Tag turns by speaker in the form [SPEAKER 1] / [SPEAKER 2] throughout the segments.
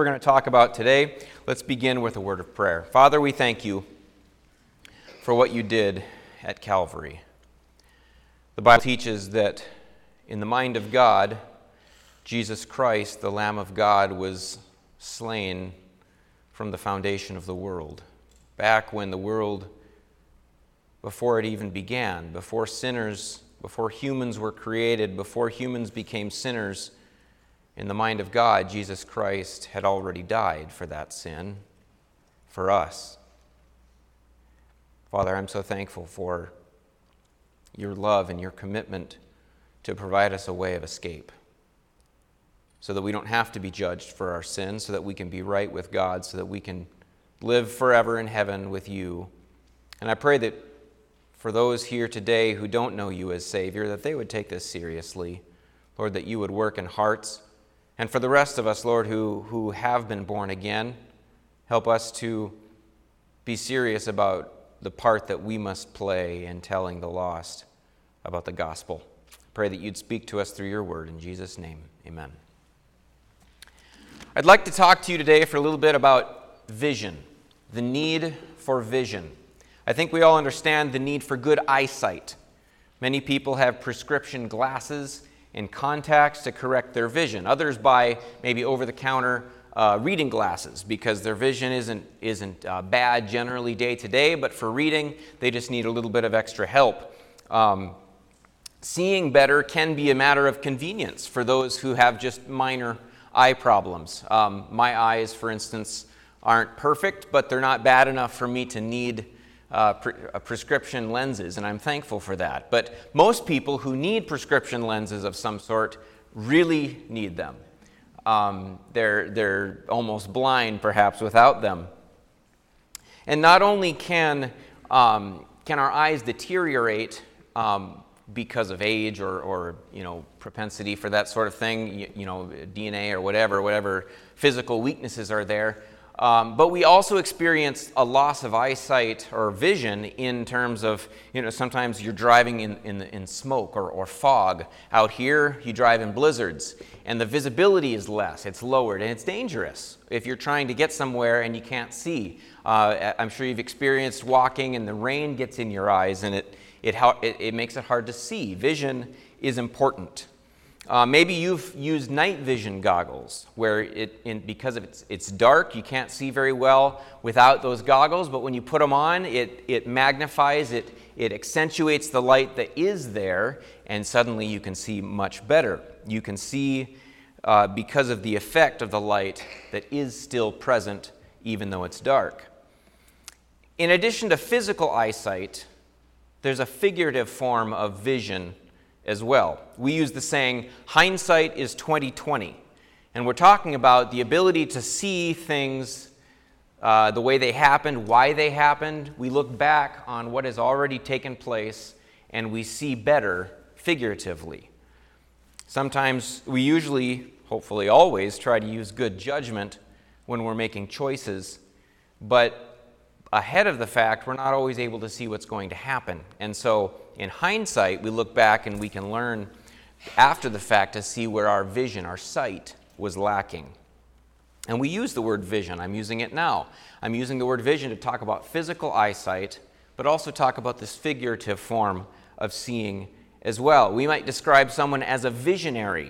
[SPEAKER 1] going to talk about today. Let's begin with a word of prayer. Father, we thank you for what you did at Calvary. The Bible teaches that in the mind of God, Jesus Christ, the Lamb of God, was slain from the foundation of the world. Back when the world, before it even began, before humans were created, before humans became sinners, in the mind of God, Jesus Christ had already died for that sin, for us. Father, I'm so thankful for your love and your commitment to provide us a way of escape, so that we don't have to be judged for our sins, so that we can be right with God, so that we can live forever in heaven with you. And I pray that for those here today who don't know you as Savior, that they would take this seriously. Lord, that you would work in hearts. And for the rest of us, Lord, who have been born again, help us to be serious about the part that we must play in telling the lost about the gospel. Pray that you'd speak to us through your word. In Jesus' name, amen. I'd like to talk to you today for a little bit about vision, the need for vision. I think we all understand the need for good eyesight. Many people have prescription glasses and contacts to correct their vision. Others buy maybe over-the-counter reading glasses because their vision isn't bad generally day to day, but for reading, they just need a little bit of extra help. Seeing better can be a matter of convenience for those who have just minor eye problems. My eyes, for instance, aren't perfect, but they're not bad enough for me to need prescription lenses, and I'm thankful for that. But most people who need prescription lenses of some sort really need them. They're almost blind, perhaps, without them. And not only can our eyes deteriorate because of age or propensity for that sort of thing, DNA or whatever physical weaknesses are there. But we also experience a loss of eyesight or vision in terms of, sometimes you're driving in smoke or fog. Out here, you drive in blizzards, and the visibility is less. It's lowered, and it's dangerous if you're trying to get somewhere and you can't see. I'm sure you've experienced walking and the rain gets in your eyes, and it makes it hard to see. Vision is important. Maybe you've used night vision goggles where because it's dark, you can't see very well without those goggles, but when you put them on, it magnifies, it accentuates the light that is there, and suddenly you can see much better. You can see because of the effect of the light that is still present even though it's dark. In addition to physical eyesight, there's a figurative form of vision as well. We use the saying, hindsight is 20/20. And we're talking about the ability to see things the way they happened, why they happened. We look back on what has already taken place, and we see better figuratively. Sometimes we usually, hopefully always, try to use good judgment when we're making choices, but ahead of the fact, we're not always able to see what's going to happen. And so in hindsight, we look back and we can learn after the fact to see where our vision, our sight, was lacking. And we use the word vision. I'm using it now. I'm using the word vision to talk about physical eyesight, but also talk about this figurative form of seeing as well. We might describe someone as a visionary.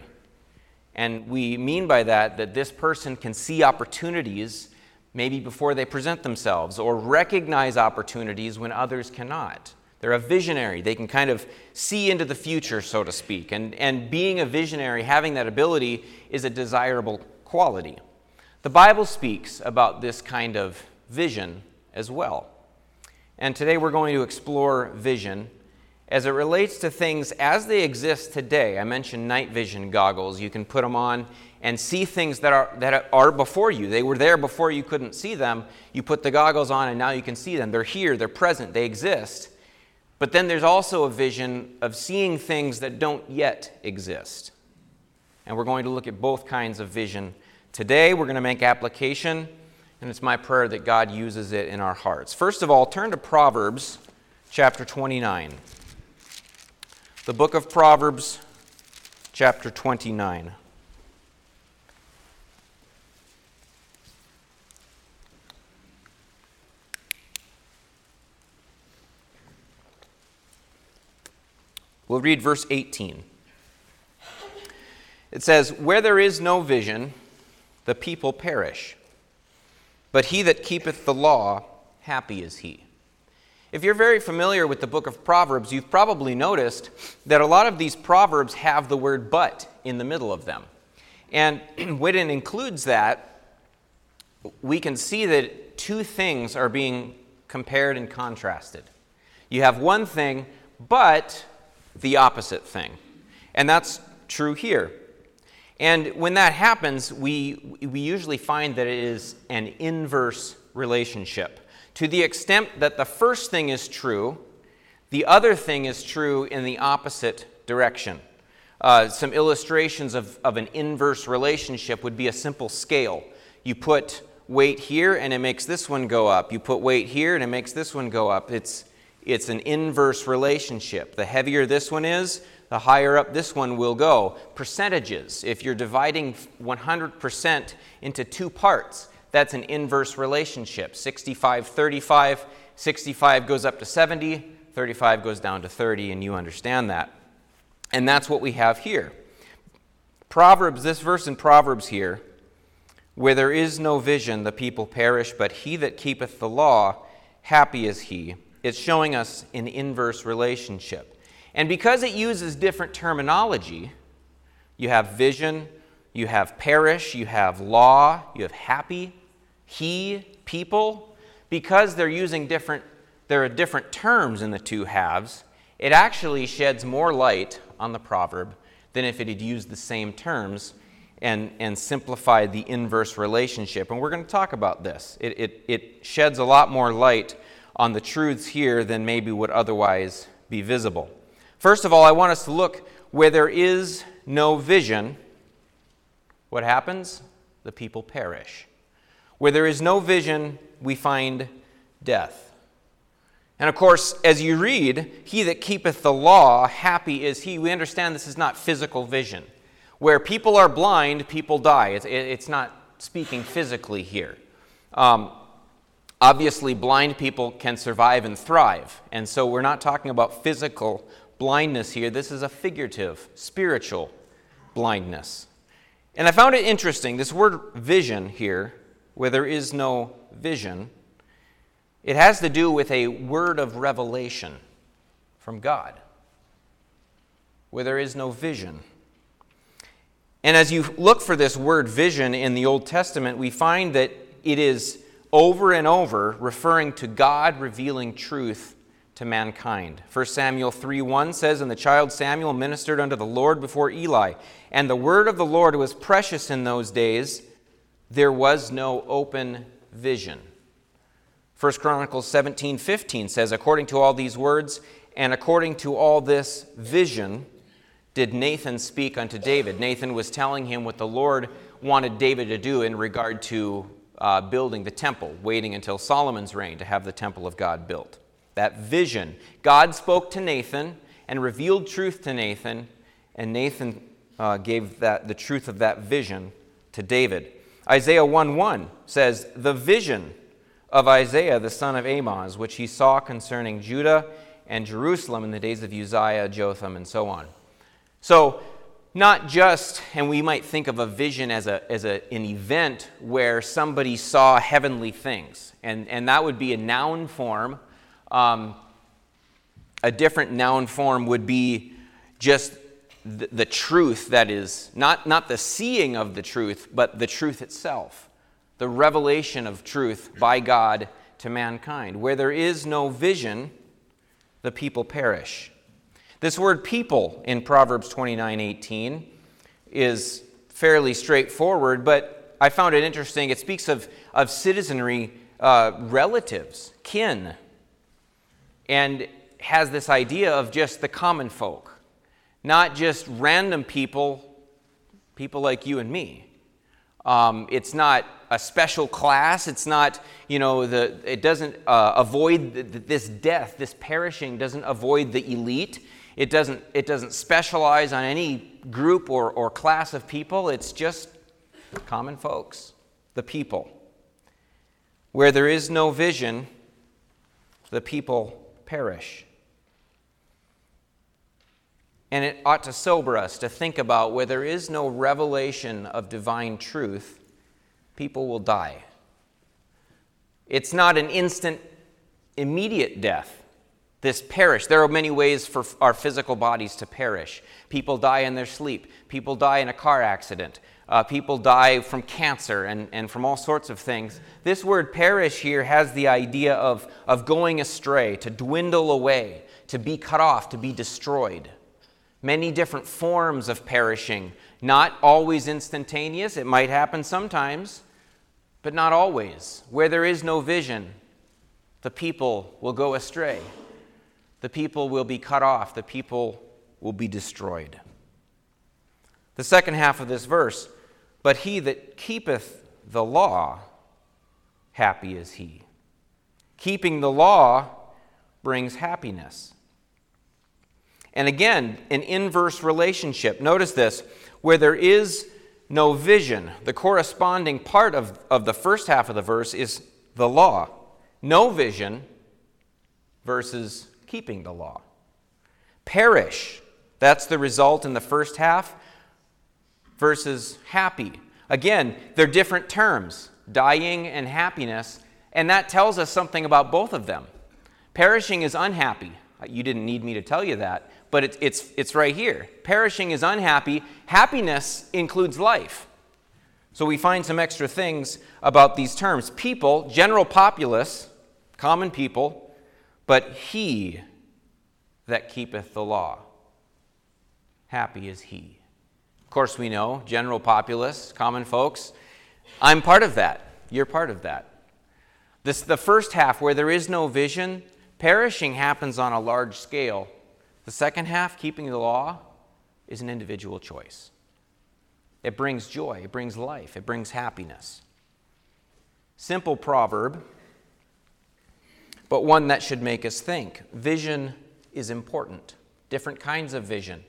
[SPEAKER 1] And we mean by that this person can see opportunities maybe before they present themselves, or recognize opportunities when others cannot. They're a visionary. They can kind of see into the future, so to speak. And being a visionary, having that ability, is a desirable quality. The Bible speaks about this kind of vision as well. And today we're going to explore vision as it relates to things as they exist today. I mentioned night vision goggles. You can put them on and see things that are before you. They were there before you couldn't see them. You put the goggles on and now you can see them. They're here, they're present, they exist. But then there's also a vision of seeing things that don't yet exist. And we're going to look at both kinds of vision today. We're going to make application, and it's my prayer that God uses it in our hearts. First of all, turn to Proverbs chapter 29. The book of Proverbs chapter 29. We'll read verse 18. It says, "Where there is no vision, the people perish. But he that keepeth the law, happy is he." If you're very familiar with the book of Proverbs, you've probably noticed that a lot of these proverbs have the word "but" in the middle of them. And when it includes that, we can see that two things are being compared and contrasted. You have one thing, but the opposite thing. And that's true here. And when that happens, we usually find that it is an inverse relationship. To the extent that the first thing is true, the other thing is true in the opposite direction. Some illustrations of an inverse relationship would be a simple scale. You put weight here and it makes this one go up. You put weight here and it makes this one go up. It's an inverse relationship. The heavier this one is, the higher up this one will go. Percentages, if you're dividing 100% into two parts, that's an inverse relationship. 65-35, 65 goes up to 70, 35 goes down to 30, and you understand that. And that's what we have here. Proverbs, this verse in Proverbs here, "Where there is no vision, the people perish, but he that keepeth the law, happy is he." It's showing us an inverse relationship. And because it uses different terminology, you have vision, you have perish, you have law, you have happy, he, people. Because there are different terms in the two halves, it actually sheds more light on the proverb than if it had used the same terms and simplified the inverse relationship. And we're going to talk about this. It sheds a lot more light on the truths here than maybe would otherwise be visible. First of all, I want us to look where there is no vision. What happens? The people perish. Where there is no vision, we find death. And of course, as you read, "He that keepeth the law, happy is he," we understand this is not physical vision. Where people are blind, people die. It's not speaking physically here. Obviously, blind people can survive and thrive. And so we're not talking about physical blindness here. This is a figurative, spiritual blindness. And I found it interesting, this word vision here, where there is no vision, it has to do with a word of revelation from God. Where there is no vision. And as you look for this word vision in the Old Testament, we find that it is over and over referring to God revealing truth to mankind. 1 Samuel 3:1 says, "And the child Samuel ministered unto the Lord before Eli. And the word of the Lord was precious in those days. There was no open vision." 1 Chronicles 17:15 says, "According to all these words, and according to all this vision, did Nathan speak unto David." Nathan was telling him what the Lord wanted David to do in regard to building the temple, waiting until Solomon's reign to have the temple of God built. That vision. God spoke to Nathan and revealed truth to Nathan, and Nathan gave the truth of that vision to David. Isaiah 1:1 says, "The vision of Isaiah the son of Amoz, which he saw concerning Judah and Jerusalem in the days of Uzziah, Jotham," and so on. So, not just, and we might think of a vision as an event where somebody saw heavenly things, and that would be a noun form. A different noun form would be just the truth that is, not the seeing of the truth, but the truth itself, the revelation of truth by God to mankind. Where there is no vision, the people perish. This word people in Proverbs 29:18 is fairly straightforward, but I found it interesting. It speaks of citizenry, relatives, kin, and has this idea of just the common folk, not just random people like you and me. It's not a special class. It's not, it doesn't avoid this death, this perishing doesn't avoid the elite. It doesn't specialize on any group or class of people. It's just common folks, the people. Where there is no vision, the people perish. And it ought to sober us to think about where there is no revelation of divine truth, people will die. It's not an instant, immediate death. This perish. There are many ways for our physical bodies to perish. People die in their sleep. People die in a car accident. People die from cancer and from all sorts of things. This word perish here has the idea of going astray, to dwindle away, to be cut off, to be destroyed. Many different forms of perishing, not always instantaneous. It might happen sometimes, but not always. Where there is no vision, the people will go astray. The people will be cut off. The people will be destroyed. The second half of this verse, but he that keepeth the law, happy is he. Keeping the law brings happiness. And again, an inverse relationship. Notice this, where there is no vision, the corresponding part of the first half of the verse is the law. No vision versus keeping the law. Perish, that's the result in the first half, versus happy. Again, they're different terms, dying and happiness, and that tells us something about both of them. Perishing is unhappy. You didn't need me to tell you that, but it's right here. Perishing is unhappy. Happiness includes life. So we find some extra things about these terms. People, general populace, common people, but he that keepeth the law, happy is he. Of course we know, general populace, common folks, I'm part of that. You're part of that. The first half, where there is no vision, perishing happens on a large scale. The second half, keeping the law, is an individual choice. It brings joy, it brings life, it brings happiness. Simple proverb, but one that should make us think. Vision is important. Different kinds of vision.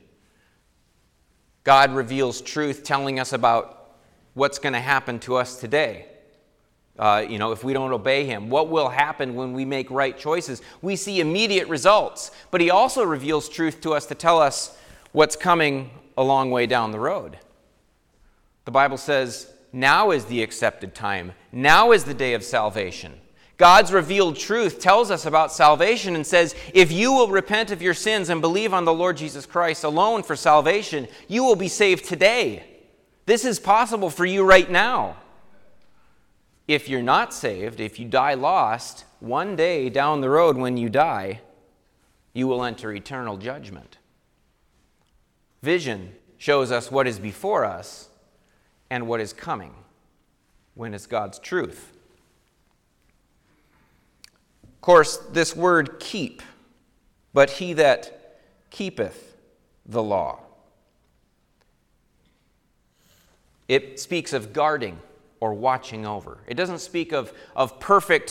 [SPEAKER 1] God reveals truth, telling us about what's going to happen to us today. If we don't obey him, what will happen when we make right choices? We see immediate results, but he also reveals truth to us to tell us what's coming a long way down the road. The Bible says, now is the accepted time. Now is the day of salvation. God's revealed truth tells us about salvation and says, if you will repent of your sins and believe on the Lord Jesus Christ alone for salvation, you will be saved today. This is possible for you right now. If you're not saved, if you die lost, one day down the road when you die, you will enter eternal judgment. Vision shows us what is before us and what is coming when it's God's truth. Of course, this word keep, but he that keepeth the law. It speaks of guarding or watching over. It doesn't speak of perfect,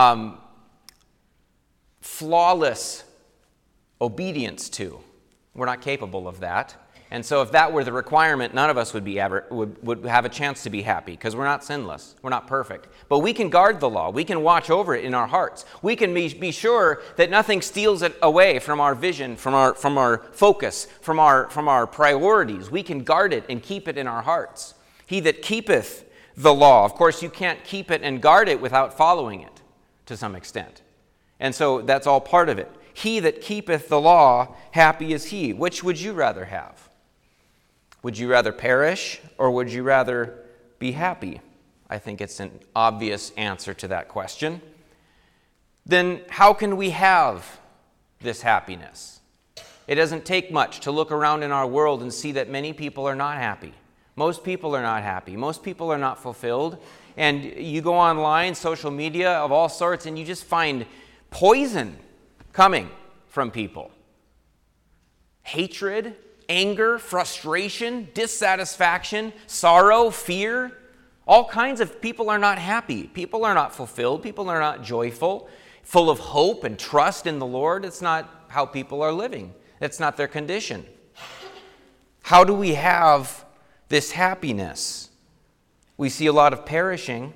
[SPEAKER 1] flawless obedience to. We're not capable of that. And so if that were the requirement, none of us would have a chance to be happy, because we're not sinless. We're not perfect. But we can guard the law. We can watch over it in our hearts. We can be sure that nothing steals it away from our vision, from our focus, from our priorities. We can guard it and keep it in our hearts. He that keepeth the law. Of course, you can't keep it and guard it without following it to some extent. And so that's all part of it. He that keepeth the law, happy is he. Which would you rather have? Would you rather perish, or would you rather be happy? I think it's an obvious answer to that question. Then how can we have this happiness? It doesn't take much to look around in our world and see that many people are not happy. Most people are not happy. Most people are not fulfilled. And you go online, social media of all sorts, and you just find poison coming from people. Hatred, anger, frustration, dissatisfaction, sorrow, fear. All kinds of people are not happy. People are not fulfilled. People are not joyful, full of hope and trust in the Lord. It's not how people are living. That's not their condition. How do we have this happiness? We see a lot of perishing.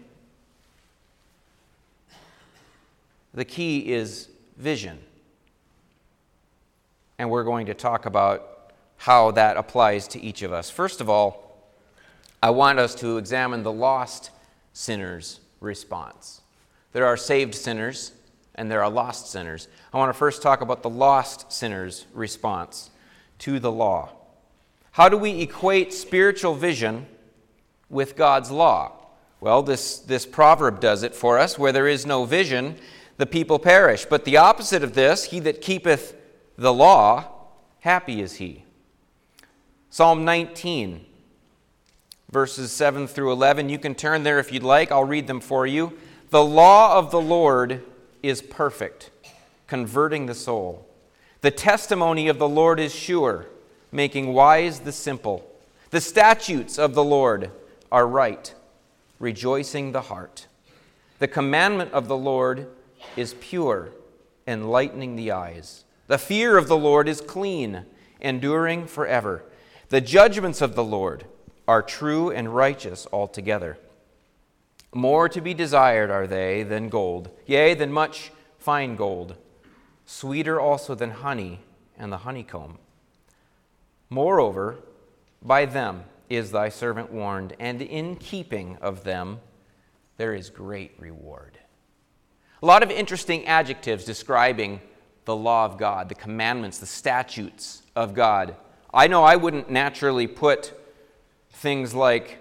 [SPEAKER 1] The key is vision. And we're going to talk about how that applies to each of us. First of all, I want us to examine the lost sinner's response. There are saved sinners and there are lost sinners. I want to first talk about the lost sinner's response to the law. How do we equate spiritual vision with God's law? Well, this proverb does it for us. Where there is no vision, the people perish. But the opposite of this, he that keepeth the law, happy is he. Psalm 19, verses 7 through 11. You can turn there if you'd like. I'll read them for you. The law of the Lord is perfect, converting the soul. The testimony of the Lord is sure, making wise the simple. The statutes of the Lord are right, rejoicing the heart. The commandment of the Lord is pure, enlightening the eyes. The fear of the Lord is clean, enduring forever. The judgments of the Lord are true and righteous altogether. More to be desired are they than gold, yea, than much fine gold, sweeter also than honey and the honeycomb. Moreover, by them is thy servant warned, and in keeping of them there is great reward. A lot of interesting adjectives describing the law of God, the commandments, the statutes of God. I know I wouldn't naturally put things like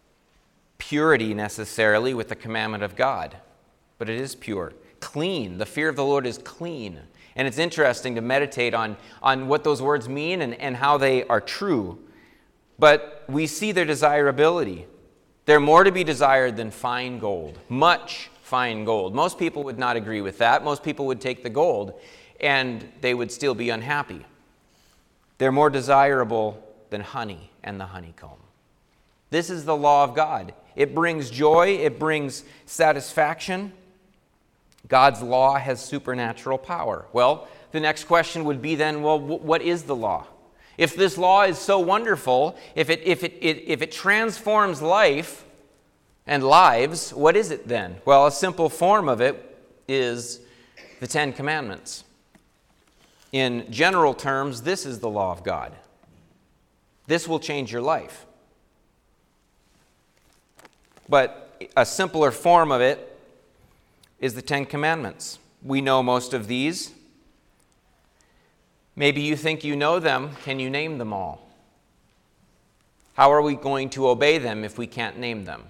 [SPEAKER 1] purity necessarily with the commandment of God, but it is pure. Clean. The fear of the Lord is clean. And it's interesting to meditate on what those words mean and how they are true. But we see their desirability. They're more to be desired than fine gold, much fine gold. Most people would not agree with that. Most people would take the gold and they would still be unhappy. They're more desirable than honey and the honeycomb. This is the law of God. It brings joy. It brings satisfaction. God's law has supernatural power. Well, the next question would be then, well, what is the law? If this law is so wonderful, if it transforms life and lives, what is it then? Well, a simple form of it is the Ten Commandments. In general terms, this is the law of God. This will change your life. But a simpler form of it is the Ten Commandments. We know most of these. Maybe you think you know them. Can you name them all? How are we going to obey them if we can't name them?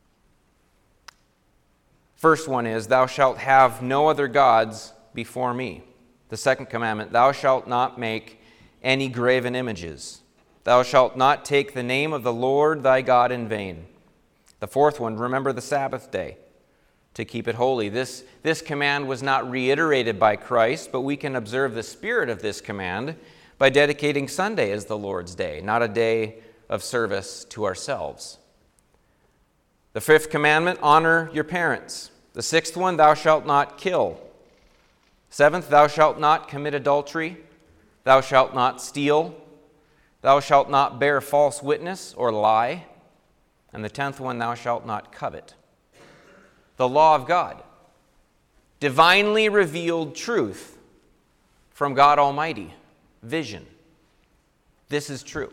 [SPEAKER 1] First one is, thou shalt have no other gods before me. The second commandment, thou shalt not make any graven images. Thou shalt not take the name of the Lord thy God in vain. The fourth one, remember the Sabbath day to keep it holy. This command was not reiterated by Christ, but we can observe the spirit of this command by dedicating Sunday as the Lord's day, not a day of service to ourselves. The fifth commandment, honor your parents. The sixth one, thou shalt not kill. Seventh, thou shalt not commit adultery. Thou shalt not steal. Thou shalt not bear false witness or lie. And the 10th one, thou shalt not covet. The law of God. Divinely revealed truth from God Almighty. Vision. This is true.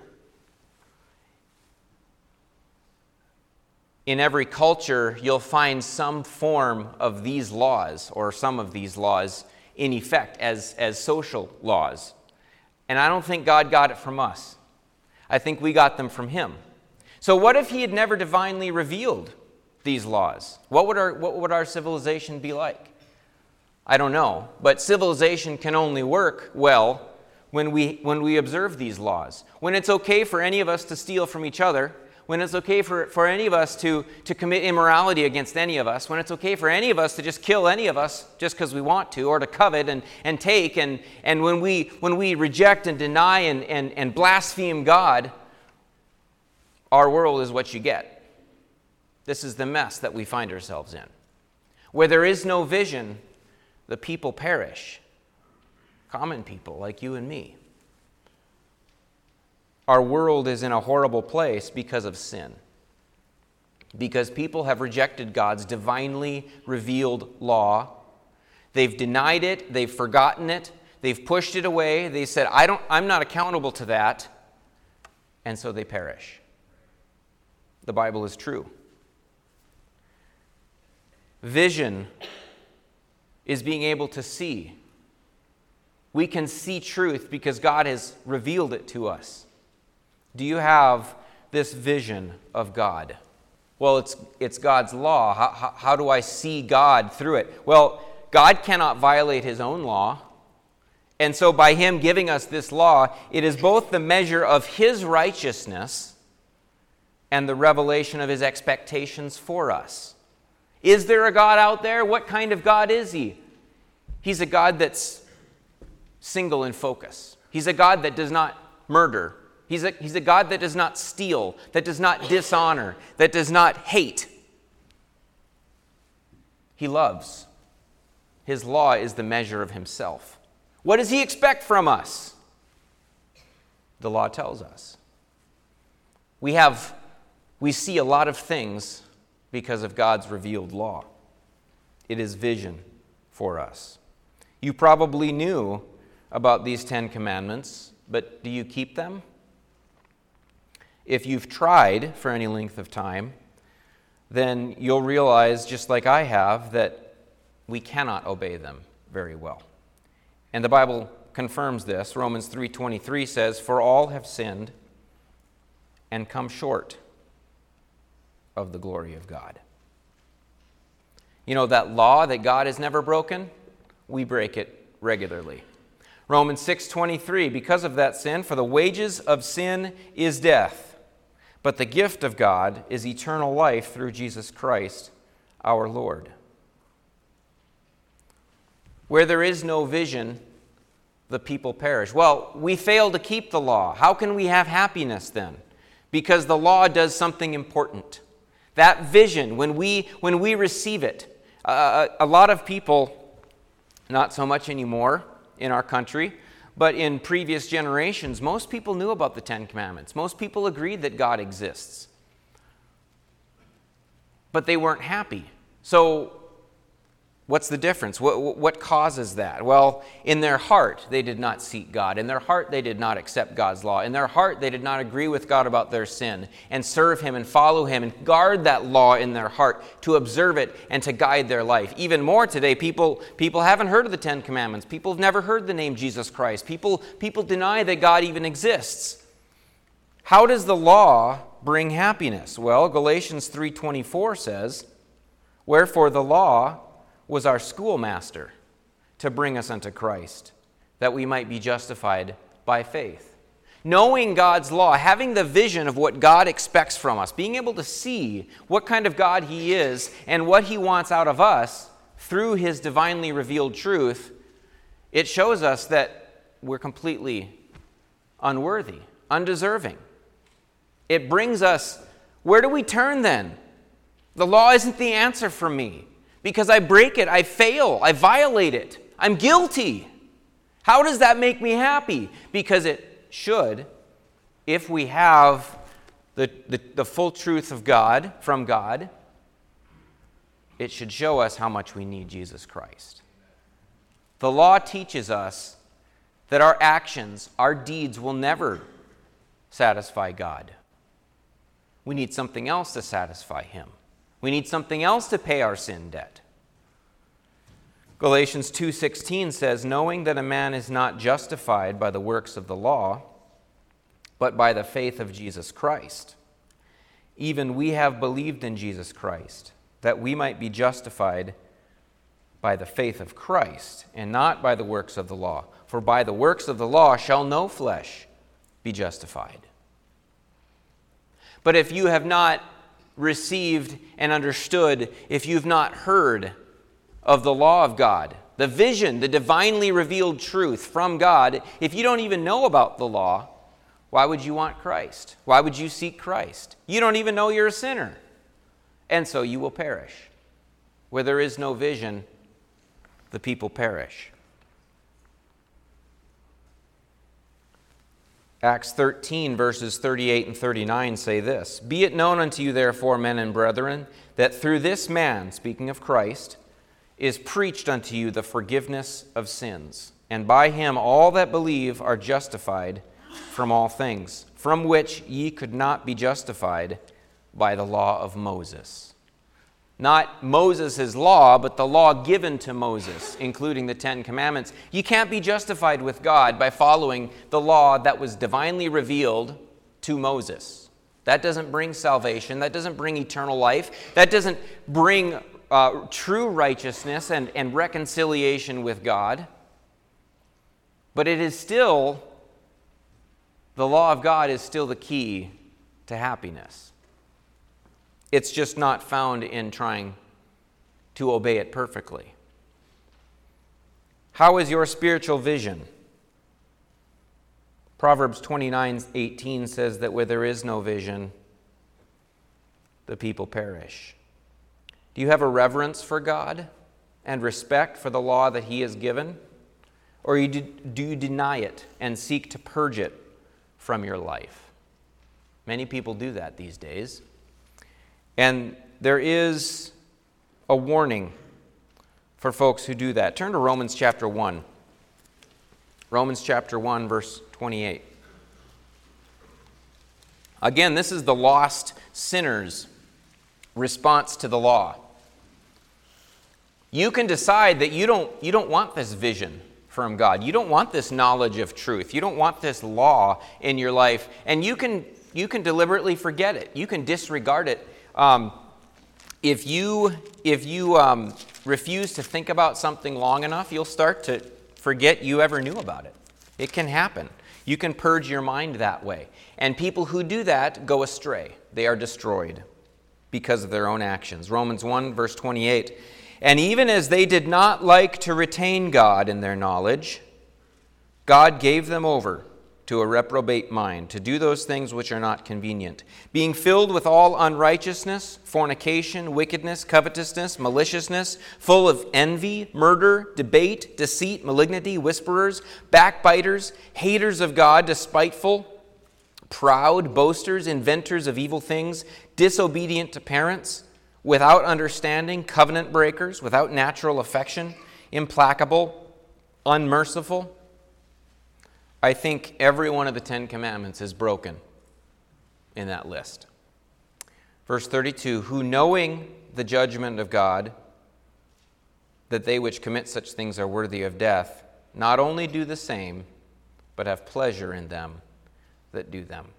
[SPEAKER 1] In every culture, you'll find some form of these laws, or some of these laws, in effect as social laws. And I don't think God got it from us. I think we got them from Him. So what if He had never divinely revealed these laws? What would our civilization be like? I don't know. But civilization can only work well when we observe these laws. When it's okay for any of us to steal from each other, when it's okay for any of us to commit immorality against any of us, when it's okay for any of us to just kill any of us just because we want to, or to covet and take, and when we reject and deny and blaspheme God, our world is what you get. This is the mess that we find ourselves in. Where there is no vision, the people perish. Common people like you and me. Our world is in a horrible place because of sin. Because people have rejected God's divinely revealed law. They've denied it, they've forgotten it, they've pushed it away. They said, I'm not accountable to that. and so they perish. The Bible is true. Vision is being able to see. We can see truth because God has revealed it to us. Do you have this vision of God? Well, it's God's law. How do I see God through it? Well, God cannot violate his own law. And so by him giving us this law, it is both the measure of his righteousness and the revelation of his expectations for us. Is there a God out there? What kind of God is he? He's a God that's single in focus. He's a God that does not murder. He's a God that does not steal, that does not dishonor, that does not hate. He loves. His law is the measure of himself. What does he expect from us? The law tells us. We see a lot of things because of God's revealed law. It is vision for us. You probably knew about these 10 commandments, but do you keep them? If you've tried for any length of time, then you'll realize, just like I have, that we cannot obey them very well. And the Bible confirms this. Romans 3:23 says, "For all have sinned and come short of the glory of God." You know, that law that God has never broken, we break it regularly. Romans 6:23, because of that sin, for the wages of sin is death, but the gift of God is eternal life through Jesus Christ our Lord. Where there is no vision, the people perish. Well, we fail to keep the law. How can we have happiness then? Because the law does something important. That vision, when we receive it, a lot of people, not so much anymore in our country, but in previous generations, most people knew about the 10 Commandments. Most people agreed that God exists. But they weren't happy. So, what's the difference? What causes that? Well, in their heart, they did not seek God. In their heart, they did not accept God's law. In their heart, they did not agree with God about their sin and serve him and follow him and guard that law in their heart to observe it and to guide their life. Even more today, people haven't heard of the 10 Commandments. People have never heard the name Jesus Christ. People deny that God even exists. How does the law bring happiness? Well, Galatians 3:24 says, "Wherefore the law was our schoolmaster to bring us unto Christ, that we might be justified by faith." Knowing God's law, having the vision of what God expects from us, being able to see what kind of God he is and what he wants out of us through his divinely revealed truth, it shows us that we're completely unworthy, undeserving. It brings us, where do we turn then? The law isn't the answer for me. Because I break it, I fail, I violate it, I'm guilty. How does that make me happy? Because it should, if we have the full truth of God, from God, it should show us how much we need Jesus Christ. The law teaches us that our actions, our deeds will never satisfy God. We need something else to satisfy him. We need something else to pay our sin debt. Galatians 2:16 says, "Knowing that a man is not justified by the works of the law, but by the faith of Jesus Christ. Even we have believed in Jesus Christ, that we might be justified by the faith of Christ, and not by the works of the law. For by the works of the law shall no flesh be justified." But if you have not received and understood, if you've not heard of the law of God, the vision, the divinely revealed truth from God, if you don't even know about the law, why would you want Christ? Why would you seek Christ? You don't even know you're a sinner. And so you will perish. Where there is no vision, the people perish. Acts 13, verses 38 and 39 say this, "Be it known unto you, therefore, men and brethren, that through this man," speaking of Christ, "is preached unto you the forgiveness of sins. And by him all that believe are justified from all things, from which ye could not be justified by the law of Moses. Not Moses' law, but the law given to Moses, including the Ten Commandments. You can't be justified with God by following the law that was divinely revealed to Moses. That doesn't bring salvation. That doesn't bring eternal life. That doesn't bring true righteousness and reconciliation with God. But it is still, the law of God is still the key to happiness. It's just not found in trying to obey it perfectly. How is your spiritual vision? Proverbs 29:18 says that where there is no vision, the people perish. Do you have a reverence for God and respect for the law that He has given? Or do you deny it and seek to purge it from your life? Many people do that these days. And there is a warning for folks who do that. Turn to Romans chapter 1. Romans chapter 1, verse 28. Again, this is the lost sinner's response to the law. You can decide that you don't want this vision from God. You don't want this knowledge of truth. You don't want this law in your life. And you can deliberately forget it. You can disregard it. If you refuse to think about something long enough, you'll start to forget you ever knew about it. It can happen. You can purge your mind that way. And people who do that go astray. They are destroyed because of their own actions. Romans 1, verse 28. And even as they did not like to retain God in their knowledge, God gave them over to a reprobate mind, to do those things which are not convenient, being filled with all unrighteousness, fornication, wickedness, covetousness, maliciousness, full of envy, murder, debate, deceit, malignity, whisperers, backbiters, haters of God, despiteful, proud, boasters, inventors of evil things, disobedient to parents, without understanding, covenant breakers, without natural affection, implacable, unmerciful. I think every one of the Ten Commandments is broken in that list. Verse 32, who knowing the judgment of God, that they which commit such things are worthy of death, not only do the same, but have pleasure in them that do them.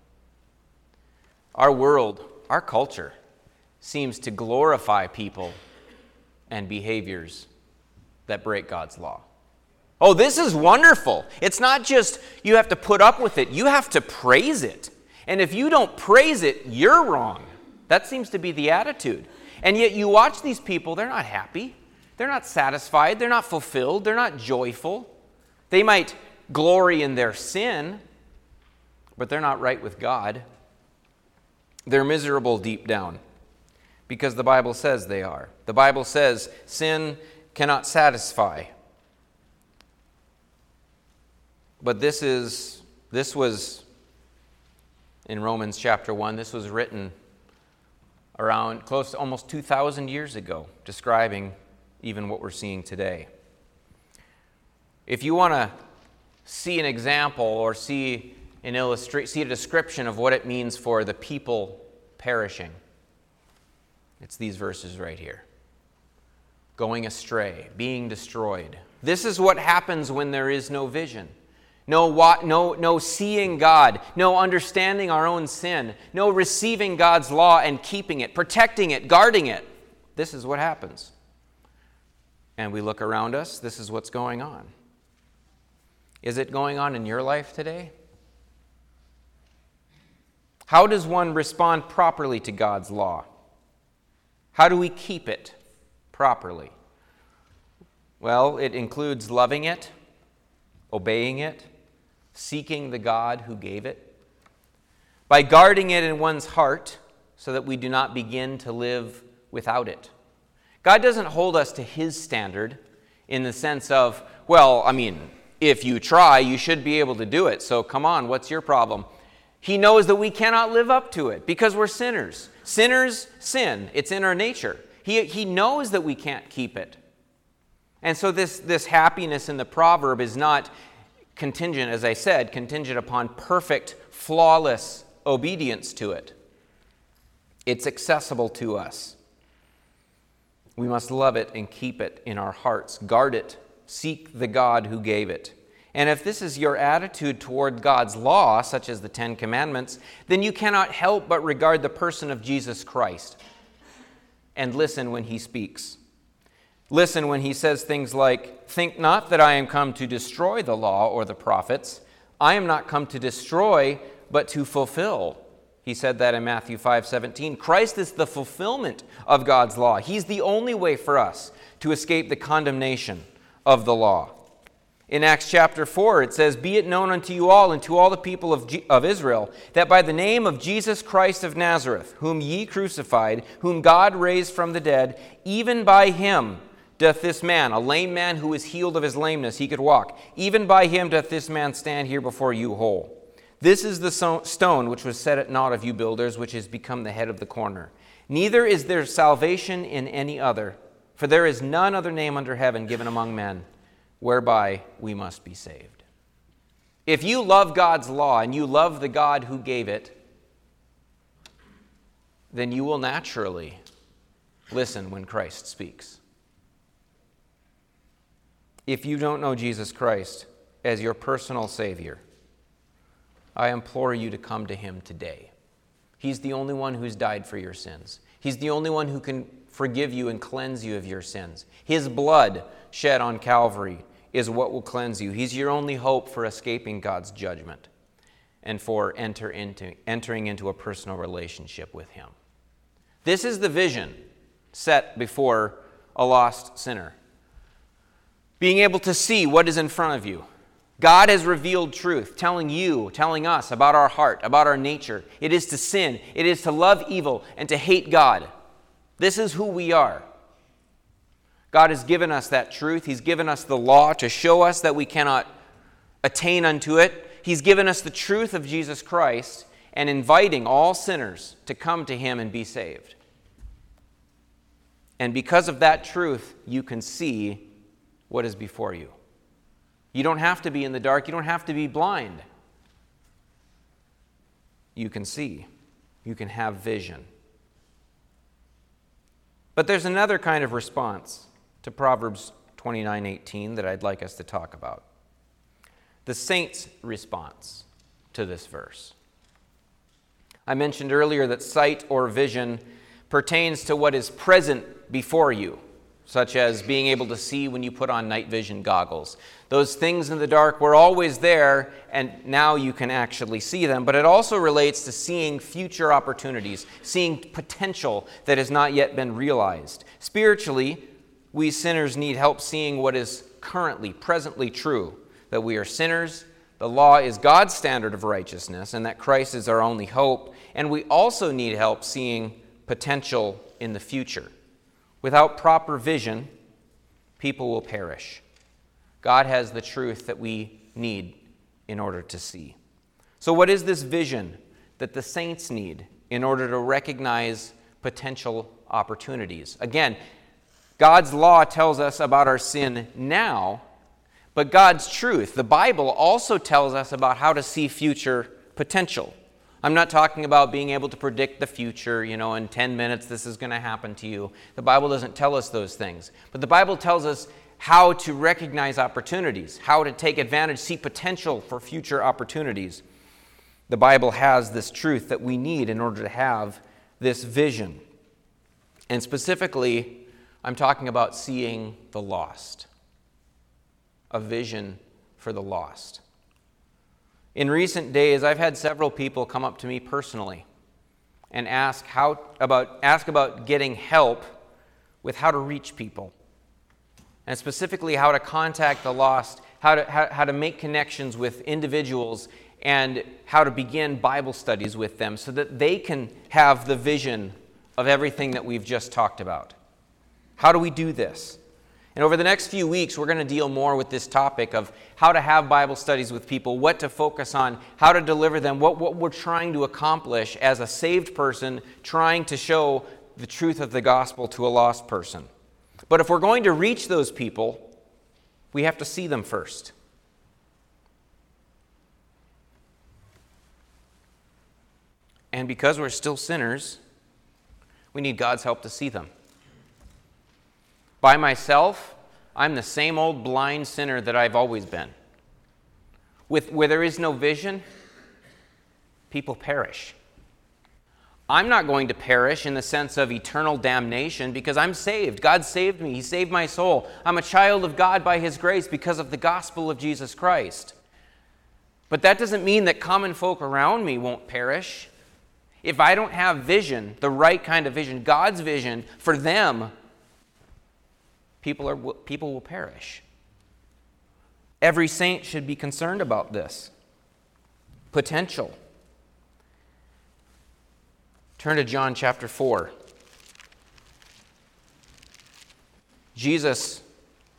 [SPEAKER 1] Our world, our culture, seems to glorify people and behaviors that break God's law. Oh, this is wonderful. It's not just you have to put up with it. You have to praise it. And if you don't praise it, you're wrong. That seems to be the attitude. And yet you watch these people, they're not happy. They're not satisfied. They're not fulfilled. They're not joyful. They might glory in their sin, but they're not right with God. They're miserable deep down because the Bible says they are. The Bible says sin cannot satisfy. But this was in Romans chapter 1. This was written around close to almost 2,000 years ago, describing even what we're seeing today. If you want to see an example or see a description of what it means for the people perishing, it's these verses right here. Going astray, being destroyed. This is what happens when there is no vision. No seeing God, no understanding our own sin, no receiving God's law and keeping it, protecting it, guarding it. This is what happens. And we look around us, this is what's going on. Is it going on in your life today? How does one respond properly to God's law? How do we keep it properly? Well, it includes loving it, obeying it, seeking the God who gave it, by guarding it in one's heart so that we do not begin to live without it. God doesn't hold us to His standard in the sense of, if you try, you should be able to do it, so come on, what's your problem? He knows that we cannot live up to it because we're sinners. Sinners sin. It's in our nature. He knows that we can't keep it. And so this happiness in the proverb is not contingent, as I said, contingent upon perfect, flawless obedience to it. It's accessible to us. We must love it and keep it in our hearts. Guard it. Seek the God who gave it. And if this is your attitude toward God's law, such as the Ten Commandments, then you cannot help but regard the person of Jesus Christ and listen when he speaks. Listen when he says things like, "Think not that I am come to destroy the law or the prophets. I am not come to destroy, but to fulfill." He said that in Matthew 5:17. Christ is the fulfillment of God's law. He's the only way for us to escape the condemnation of the law. In Acts chapter 4, it says, "Be it known unto you all and to all the people of Israel, that by the name of Jesus Christ of Nazareth, whom ye crucified, whom God raised from the dead, even by him doth this man," a lame man who was healed of his lameness, he could walk, "even by him doth this man stand here before you whole. This is the stone which was set at naught of you builders, which has become the head of the corner. Neither is there salvation in any other, for there is none other name under heaven given among men, whereby we must be saved." If you love God's law and you love the God who gave it, then you will naturally listen when Christ speaks. If you don't know Jesus Christ as your personal Savior, I implore you to come to him today. He's the only one who's died for your sins. He's the only one who can forgive you and cleanse you of your sins. His blood shed on Calvary is what will cleanse you. He's your only hope for escaping God's judgment and for entering into a personal relationship with him. This is the vision set before a lost sinner. Being able to see what is in front of you. God has revealed truth, telling us about our heart, about our nature. It is to sin, it is to love evil, and to hate God. This is who we are. God has given us that truth. He's given us the law to show us that we cannot attain unto it. He's given us the truth of Jesus Christ and inviting all sinners to come to him and be saved. And because of that truth, you can see what is before you. You don't have to be in the dark. You don't have to be blind. You can see. You can have vision. But there's another kind of response to Proverbs 29:18 that I'd like us to talk about. The saint's response to this verse. I mentioned earlier that sight or vision pertains to what is present before you, such as being able to see when you put on night vision goggles. Those things in the dark were always there, and now you can actually see them. But it also relates to seeing future opportunities, seeing potential that has not yet been realized. Spiritually, we sinners need help seeing what is currently, presently true, that we are sinners, the law is God's standard of righteousness, and that Christ is our only hope. And we also need help seeing potential in the future. Without proper vision, people will perish. God has the truth that we need in order to see. So what is this vision that the saints need in order to recognize potential opportunities? Again, God's law tells us about our sin now, but God's truth, the Bible, also tells us about how to see future potential. I'm not talking about being able to predict the future, in 10 minutes this is going to happen to you. The Bible doesn't tell us those things. But the Bible tells us how to recognize opportunities, how to take advantage, see potential for future opportunities. The Bible has this truth that we need in order to have this vision. And specifically, I'm talking about seeing the lost. A vision for the lost. In recent days, I've had several people come up to me personally and ask about getting help with how to reach people, and specifically how to contact the lost, how to make connections with individuals, and how to begin Bible studies with them so that they can have the vision of everything that we've just talked about. How do we do this? And over the next few weeks, we're going to deal more with this topic of how to have Bible studies with people, what to focus on, how to deliver them, what we're trying to accomplish as a saved person trying to show the truth of the gospel to a lost person. But if we're going to reach those people, we have to see them first. And because we're still sinners, we need God's help to see them. By myself, I'm the same old blind sinner that I've always been. Where there is no vision, people perish. I'm not going to perish in the sense of eternal damnation because I'm saved. God saved me. He saved my soul. I'm a child of God by His grace because of the gospel of Jesus Christ. But that doesn't mean that common folk around me won't perish. If I don't have vision, the right kind of vision, God's vision for them, people will perish. Every saint should be concerned about this. Potential. Turn to John chapter 4. Jesus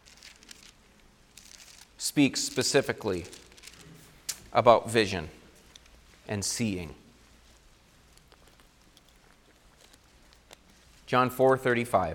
[SPEAKER 1] speaks specifically about vision and seeing. John 4:35.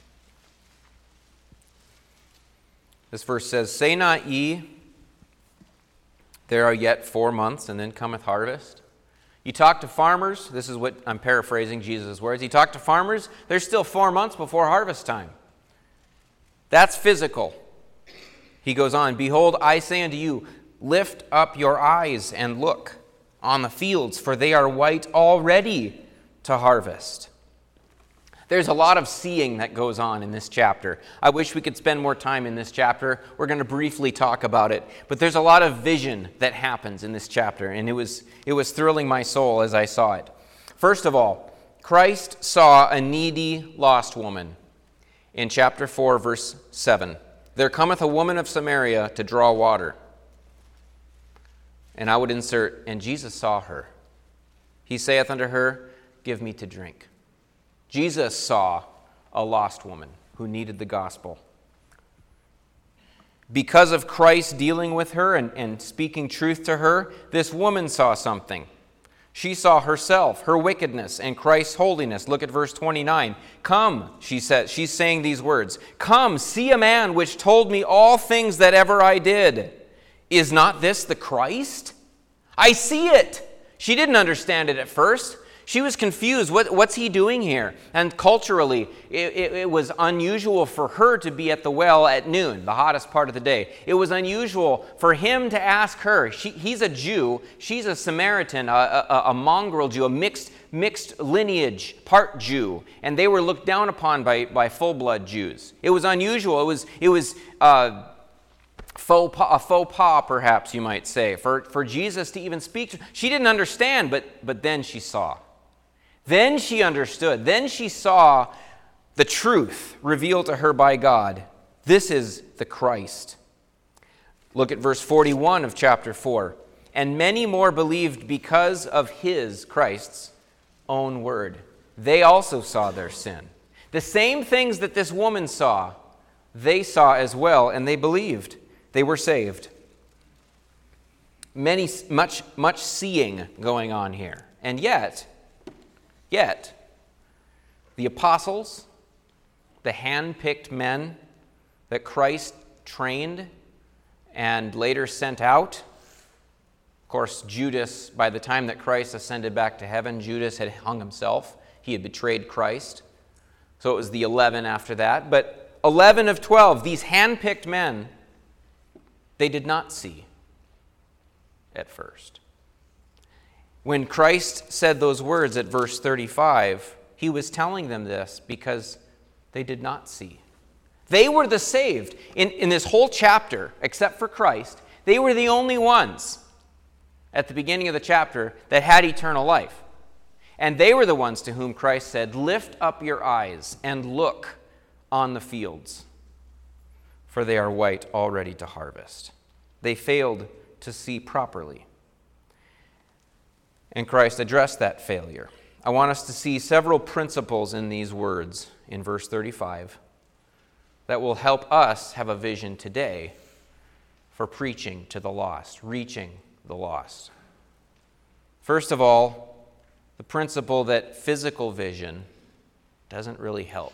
[SPEAKER 1] This verse says, "Say not ye, there are yet 4 months, and then cometh harvest." You talk to farmers, this is what I'm paraphrasing Jesus' words. You talk to farmers, there's still 4 months before harvest time. That's physical. He goes on, "Behold, I say unto you, lift up your eyes and look on the fields, for they are white already to harvest." There's a lot of seeing that goes on in this chapter. I wish we could spend more time in this chapter. We're going to briefly talk about it. But there's a lot of vision that happens in this chapter, and it was thrilling my soul as I saw it. First of all, Christ saw a needy, lost woman. In chapter 4, verse 7, "There cometh a woman of Samaria to draw water." And I would insert, "And Jesus saw her. He saith unto her, Give me to drink." Jesus saw a lost woman who needed the gospel. Because of Christ dealing with her and speaking truth to her, this woman saw something. She saw herself, her wickedness, and Christ's holiness. Look at verse 29. "Come," she says, she's saying these words, "Come, see a man which told me all things that ever I did. Is not this the Christ? I see it." She didn't understand it at first. She was confused. What's he doing here? And culturally, it was unusual for her to be at the well at noon, the hottest part of the day. It was unusual for him to ask her. He's a Jew. She's a Samaritan, a mongrel Jew, a mixed lineage, part Jew. And they were looked down upon by full-blood Jews. It was unusual. It was a faux pas, perhaps you might say, for Jesus to even speak to her. She didn't understand, but then she saw. Then she understood. Then she saw the truth revealed to her by God. This is the Christ. Look at verse 41 of chapter 4. "And many more believed because of his," Christ's, "own word. They also saw their sin." The same things that this woman saw, they saw as well, and they believed. They were saved. Much seeing going on here. And yet, the apostles, the hand-picked men that Christ trained and later sent out. Of course, Judas, by the time that Christ ascended back to heaven, Judas had hung himself. He had betrayed Christ. So it was the 11 after that. But 11 of 12, these hand-picked men, they did not see at first. When Christ said those words at verse 35, he was telling them this because they did not see. They were the saved. In this whole chapter, except for Christ, they were the only ones at the beginning of the chapter that had eternal life. And they were the ones to whom Christ said, "Lift up your eyes and look on the fields, for they are white already to harvest." They failed to see properly. And Christ addressed that failure. I want us to see several principles in these words in verse 35 that will help us have a vision today for preaching to the lost, reaching the lost. First of all, the principle that physical vision doesn't really help.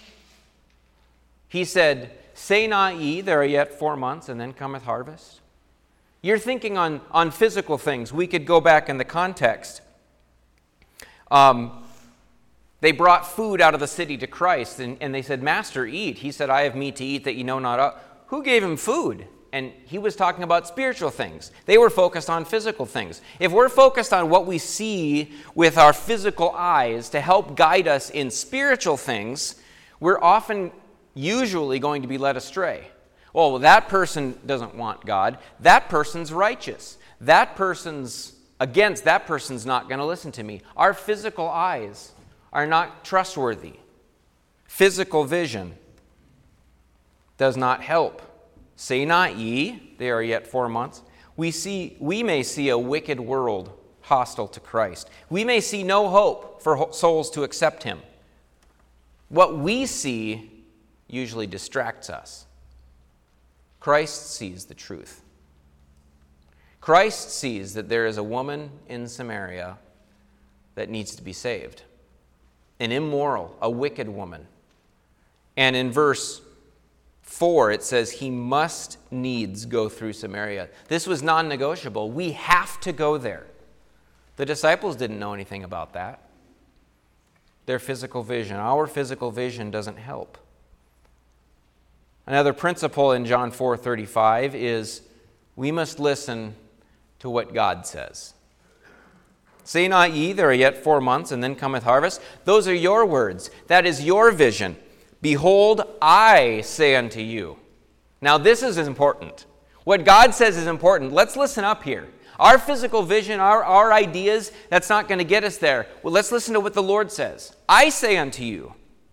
[SPEAKER 1] He said, "Say not ye, there are yet 4 months, and then cometh harvest." You're thinking on physical things. We could go back in the context. They brought food out of the city to Christ, and they said, Master, eat. He said, I have meat to eat that you know not of. Who gave him food? And he was talking about spiritual things. They were focused on physical things. If we're focused on what we see with our physical eyes to help guide us in spiritual things, we're usually going to be led astray. Well, that person doesn't want God. That person's righteous. That person's not going to listen to me. Our physical eyes are not trustworthy. Physical vision does not help. Say not ye, they are yet 4 months. We may see a wicked world hostile to Christ. We may see no hope for souls to accept him. What we see usually distracts us. Christ sees the truth. Christ sees that there is a woman in Samaria that needs to be saved. An immoral, a wicked woman. And in verse 4, it says, he must needs go through Samaria. This was non-negotiable. We have to go there. The disciples didn't know anything about that. Their physical vision. Our physical vision doesn't help. Another principle in John 4:35 is we must listen to what God says. Say not ye, there are yet 4 months, and then cometh harvest. Those are your words. That is your vision. Behold, I say unto you. Now this is important. What God says is important. Let's listen up here. Our physical vision, our ideas, that's not going to get us there. Well, let's listen to what the Lord says. I say unto you,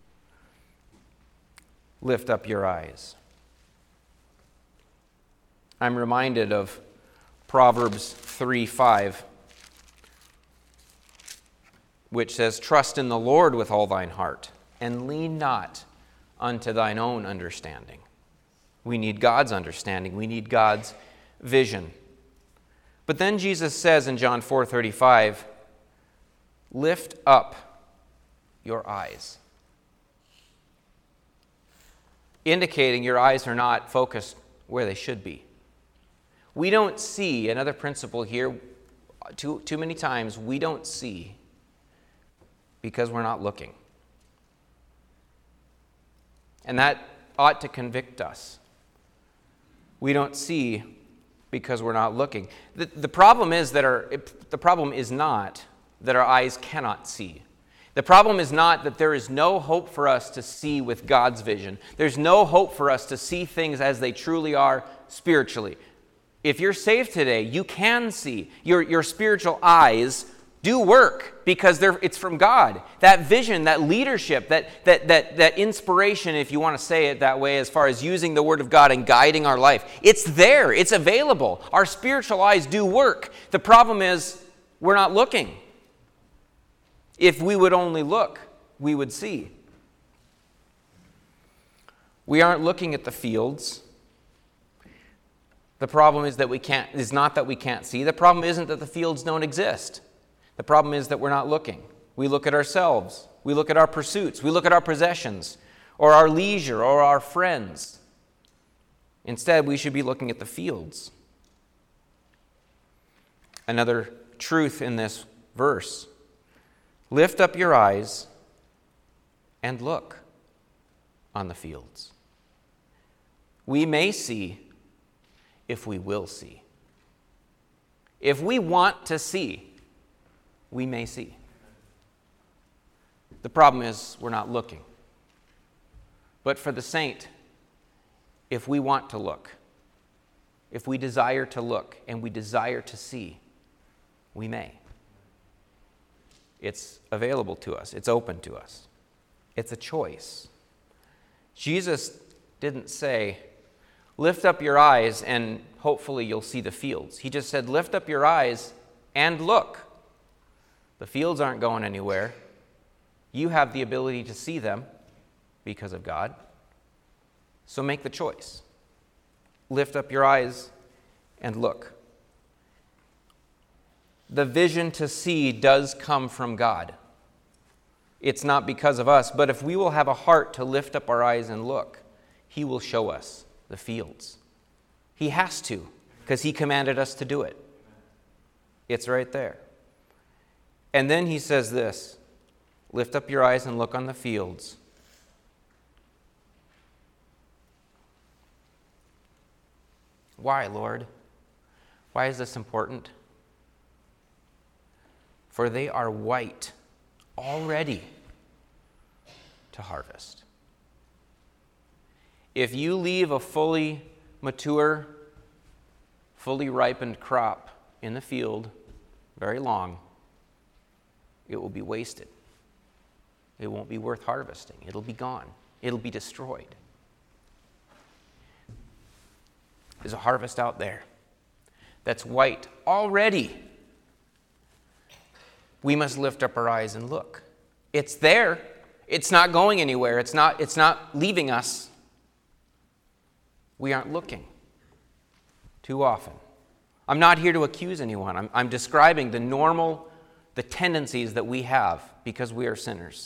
[SPEAKER 1] lift up your eyes. I'm reminded of Proverbs 3:5, which says, trust in the Lord with all thine heart, and lean not unto thine own understanding. We need God's understanding. We need God's vision. But then Jesus says in John 4:35, lift up your eyes. Indicating your eyes are not focused where they should be. We don't see, another principle here, too many times we don't see because we're not looking. And that ought to convict us. We don't see because we're not looking. The problem is not that our eyes cannot see. The problem is not that there is no hope for us to see with God's vision. There's no hope for us to see things as they truly are spiritually. If you're saved today, you can see. Your spiritual eyes do work because it's from God. That vision, that leadership, that inspiration, if you want to say it that way, as far as using the Word of God and guiding our life, it's there. It's available. Our spiritual eyes do work. The problem is we're not looking. If we would only look, we would see. We aren't looking at the fields. The problem is not that we can't see. The problem isn't that the fields don't exist. The problem is that we're not looking. We look at ourselves. We look at our pursuits. We look at our possessions or our leisure or our friends. Instead, we should be looking at the fields. Another truth in this verse. Lift up your eyes and look on the fields. We may see if we will see. If we want to see, we may see. The problem is we're not looking. But for the saint, if we want to look, if we desire to look and we desire to see, we may. It's available to us. It's open to us. It's a choice. Jesus didn't say, lift up your eyes and hopefully you'll see the fields. He just said, lift up your eyes and look. The fields aren't going anywhere. You have the ability to see them because of God. So make the choice. Lift up your eyes and look. The vision to see does come from God. It's not because of us, but if we will have a heart to lift up our eyes and look, He will show us the fields. He has to, because He commanded us to do it. It's right there. And then he says this, lift up your eyes and look on the fields. Why, Lord? Why is this important? For they are white already to harvest. If you leave a fully mature, fully ripened crop in the field very long, it will be wasted. It won't be worth harvesting. It'll be gone. It'll be destroyed. There's a harvest out there that's white already. We must lift up our eyes and look. It's there. It's not going anywhere. It's not leaving us. We aren't looking too often. I'm not here to accuse anyone. I'm describing the tendencies that we have because we are sinners.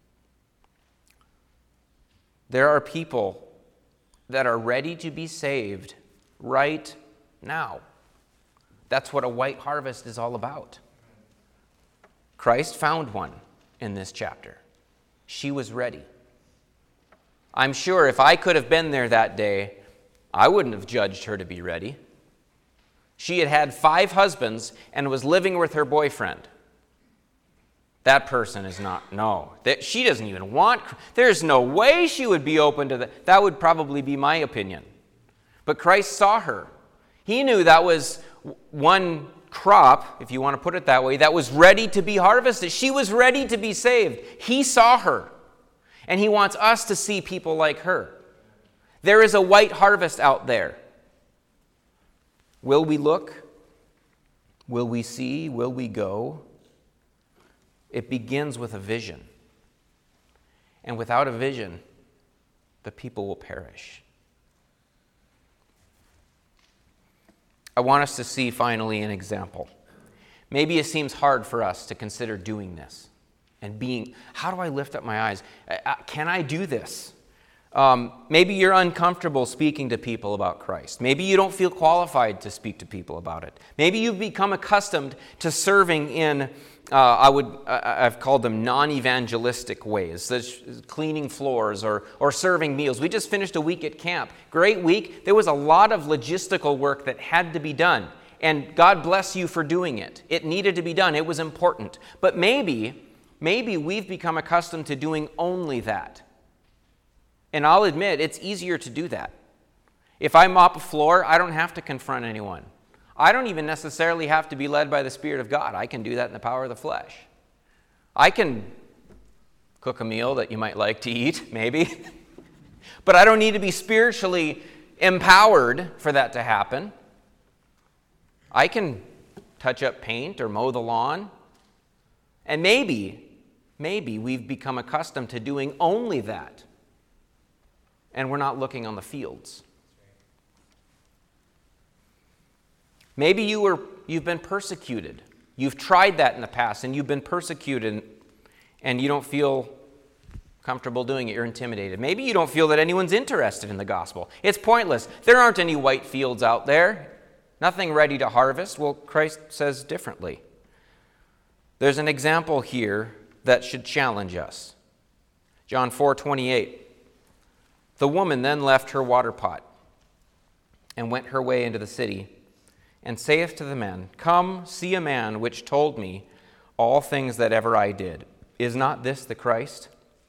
[SPEAKER 1] There are people that are ready to be saved right now. That's what a white harvest is all about. Christ found one in this chapter. She was ready. I'm sure if I could have been there that day, I wouldn't have judged her to be ready. She had had 5 husbands and was living with her boyfriend. That person is not, no. She doesn't even want, there's no way she would be open to that. That would probably be my opinion. But Christ saw her. He knew that was one crop, if you want to put it that way, that was ready to be harvested. She was ready to be saved. He saw her. And he wants us to see people like her. There is a white harvest out there. Will we look? Will we see? Will we go? It begins with a vision. And without a vision, the people will perish. I want us to see finally an example. Maybe it seems hard for us to consider doing this and being, how do I lift up my eyes? Can I do this? Maybe you're uncomfortable speaking to people about Christ. Maybe you don't feel qualified to speak to people about it. Maybe you've become accustomed to serving in, I've called them non-evangelistic ways, such as cleaning floors or serving meals. We just finished a week at camp. Great week. There was a lot of logistical work that had to be done. And God bless you for doing it. It needed to be done. It was important. But maybe we've become accustomed to doing only that. And I'll admit, it's easier to do that. If I mop a floor, I don't have to confront anyone. I don't even necessarily have to be led by the Spirit of God. I can do that in the power of the flesh. I can cook a meal that you might like to eat, maybe. But I don't need to be spiritually empowered for that to happen. I can touch up paint or mow the lawn. And maybe we've become accustomed to doing only that. And we're not looking on the fields. Maybe you've been persecuted. You've tried that in the past and you've been persecuted and you don't feel comfortable doing it. You're intimidated. Maybe you don't feel that anyone's interested in the gospel. It's pointless. There aren't any white fields out there. Nothing ready to harvest. Well, Christ says differently. There's an example here that should challenge us. John 4:28. The woman then left her water pot and went her way into the city, and saith to the men, Come, see a man which told me all things that ever I did. Is not this the Christ?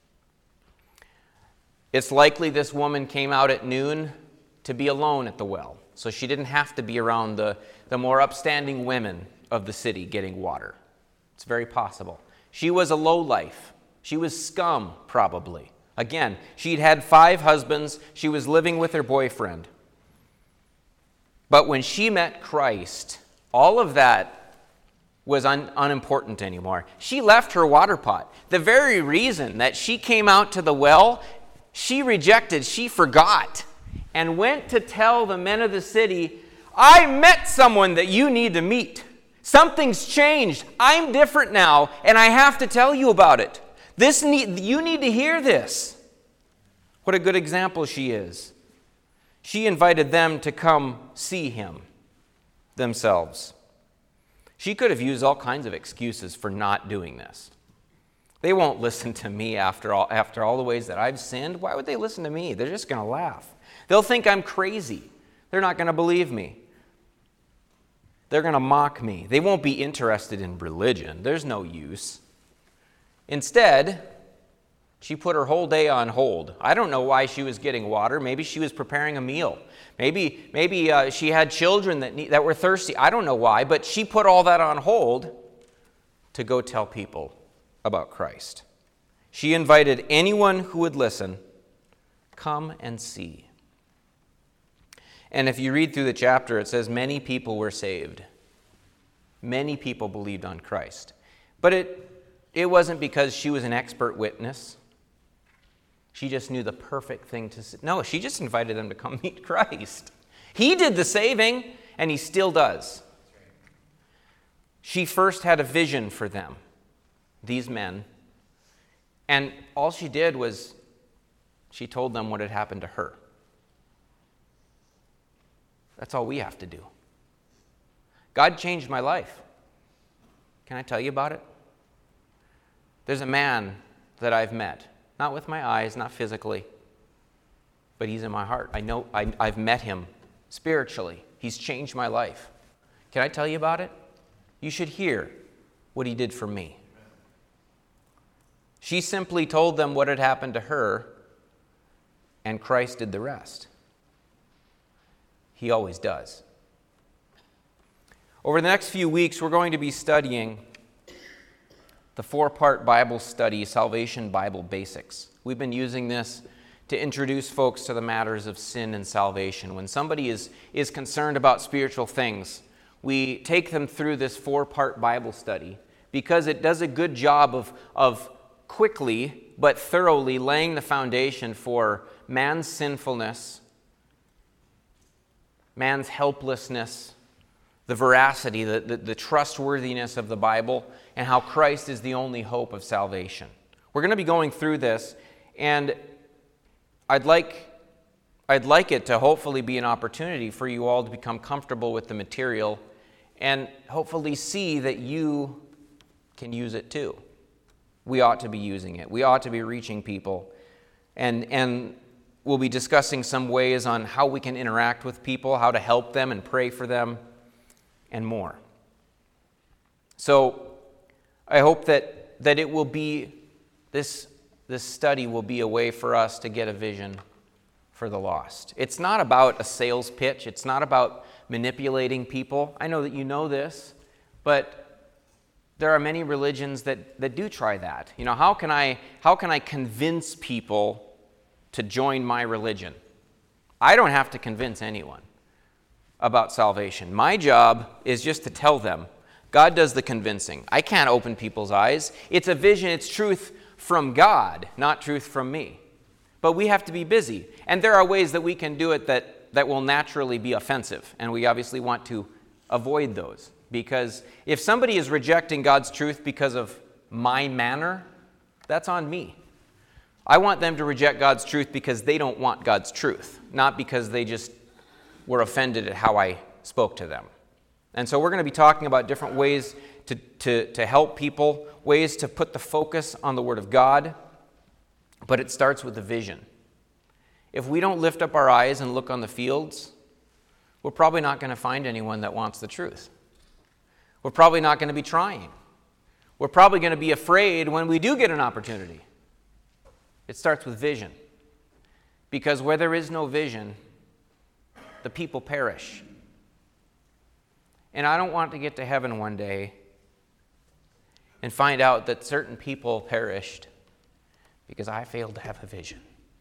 [SPEAKER 1] It's likely this woman came out at noon to be alone at the well, so she didn't have to be around the more upstanding women of the city getting water. It's very possible. She was a lowlife. She was scum, probably. Again, she'd had 5 husbands. She was living with her boyfriend. But when she met Christ, all of that was unimportant anymore. She left her water pot. The very reason that she came out to the well, she rejected, she forgot, and went to tell the men of the city, I met someone that you need to meet. Something's changed. I'm different now, and I have to tell you about it. You need to hear this. What a good example she is. She invited them to come see him themselves. She could have used all kinds of excuses for not doing this. They won't listen to me after all the ways that I've sinned. Why would they listen to me? They're just going to laugh. They'll think I'm crazy. They're not going to believe me. They're going to mock me. They won't be interested in religion. There's no use. Instead, she put her whole day on hold. I don't know why she was getting water. Maybe she was preparing a meal. Maybe she had children that were thirsty. I don't know why, but she put all that on hold to go tell people about Christ. She invited anyone who would listen, come and see. And if you read through the chapter, it says many people were saved. Many people believed on Christ. But it wasn't because she was an expert witness. She just knew the perfect thing to say. No, she just invited them to come meet Christ. He did the saving, and he still does. She first had a vision for them, these men. And all she did was she told them what had happened to her. That's all we have to do. God changed my life. Can I tell you about it? There's a man that I've met, not with my eyes, not physically, but he's in my heart. I know I've met him spiritually. He's changed my life. Can I tell you about it? You should hear what he did for me. She simply told them what had happened to her, and Christ did the rest. He always does. Over the next few weeks, we're going to be studying the 4-part Bible study, Salvation Bible Basics. We've been using this to introduce folks to the matters of sin and salvation. When somebody is concerned about spiritual things, we take them through this 4-part Bible study because it does a good job of quickly but thoroughly laying the foundation for man's sinfulness, man's helplessness, the veracity, the trustworthiness of the Bible, and how Christ is the only hope of salvation. We're going to be going through this, and I'd like it to hopefully be an opportunity for you all to become comfortable with the material and hopefully see that you can use it too. We ought to be using it. We ought to be reaching people. And we'll be discussing some ways on how we can interact with people, how to help them and pray for them, and more. So I hope that it will be, this study will be a way for us to get a vision for the lost. It's not about a sales pitch. It's not about manipulating people. I know that you know this, but there are many religions that do try that. You know, how can I convince people to join my religion? I don't have to convince anyone about salvation. My job is just to tell them. God does the convincing. I can't open people's eyes. It's a vision, it's truth from God, not truth from me. But we have to be busy. And there are ways that we can do it that will naturally be offensive. And we obviously want to avoid those. Because if somebody is rejecting God's truth because of my manner, that's on me. I want them to reject God's truth because they don't want God's truth, not because they just were offended at how I spoke to them. And so we're going to be talking about different ways to help people, ways to put the focus on the Word of God, but it starts with a vision. If we don't lift up our eyes and look on the fields, we're probably not going to find anyone that wants the truth. We're probably not going to be trying. We're probably going to be afraid when we do get an opportunity. It starts with vision. Because where there is no vision, the people perish. And I don't want to get to heaven one day and find out that certain people perished because I failed to have a vision.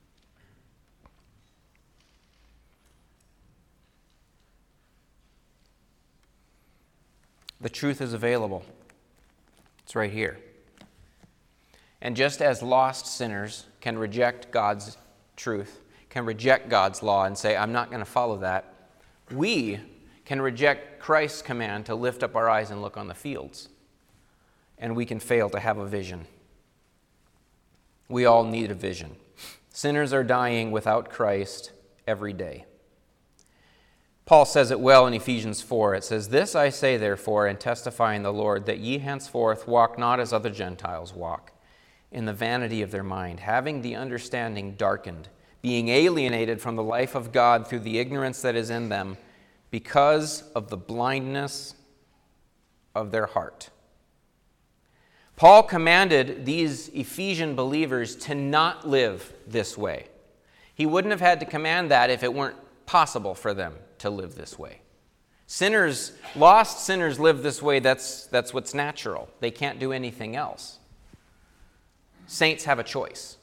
[SPEAKER 1] The truth is available. It's right here. And just as lost sinners can reject God's truth, can reject God's law and say, I'm not going to follow that, we can reject Christ's command to lift up our eyes and look on the fields. And we can fail to have a vision. We all need a vision. Sinners are dying without Christ every day. Paul says it well in Ephesians 4. It says, "This I say therefore, and testify in the Lord, that ye henceforth walk not as other Gentiles walk, in the vanity of their mind, having the understanding darkened, being alienated from the life of God through the ignorance that is in them, because of the blindness of their heart." Paul commanded these Ephesian believers to not live this way. He wouldn't have had to command that if it weren't possible for them to live this way. Sinners, lost sinners live this way. That's what's natural. They can't do anything else. Saints have a choice.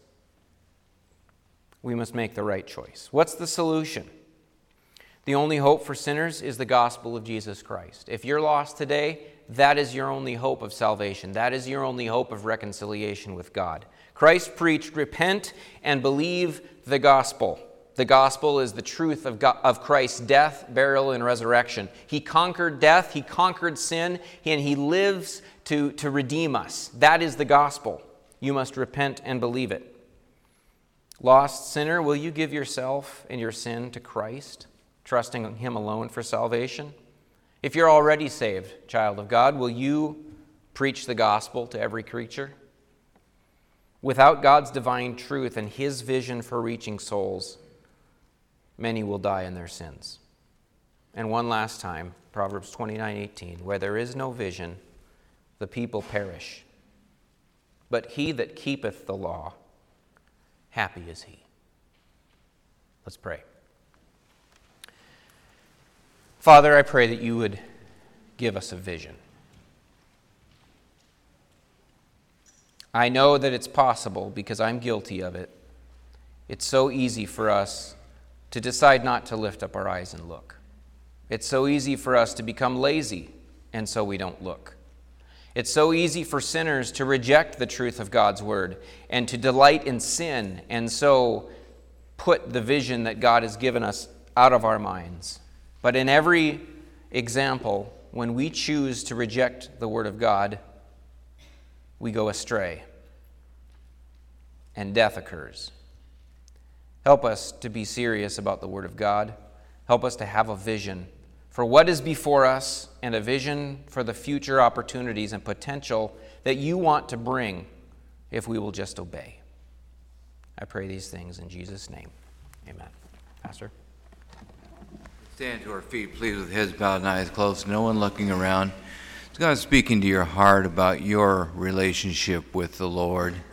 [SPEAKER 1] We must make the right choice. What's the solution? The only hope for sinners is the gospel of Jesus Christ. If you're lost today, that is your only hope of salvation. That is your only hope of reconciliation with God. Christ preached, repent and believe the gospel. The gospel is the truth of Christ's death, burial, and resurrection. He conquered death, he conquered sin, and he lives to redeem us. That is the gospel. You must repent and believe it. Lost sinner, will you give yourself and your sin to Christ, trusting him alone for salvation? If you're already saved, child of God, will you preach the gospel to every creature? Without God's divine truth and his vision for reaching souls, many will die in their sins. And one last time, Proverbs 29:18, "Where there is no vision, the people perish. But he that keepeth the law, happy is he." Let's pray. Father, I pray that you would give us a vision. I know that it's possible because I'm guilty of it. It's so easy for us to decide not to lift up our eyes and look. It's so easy for us to become lazy, and so we don't look. It's so easy for sinners to reject the truth of God's word and to delight in sin, and so put the vision that God has given us out of our minds. But in every example, when we choose to reject the word of God, we go astray, and death occurs. Help us to be serious about the word of God. Help us to have a vision for what is before us and a vision for the future opportunities and potential that you want to bring if we will just obey. I pray these things in Jesus' name. Amen. Pastor?
[SPEAKER 2] Stand to our feet, please, with heads bowed and eyes closed, no one looking around. It's God speaking to your heart about your relationship with the Lord.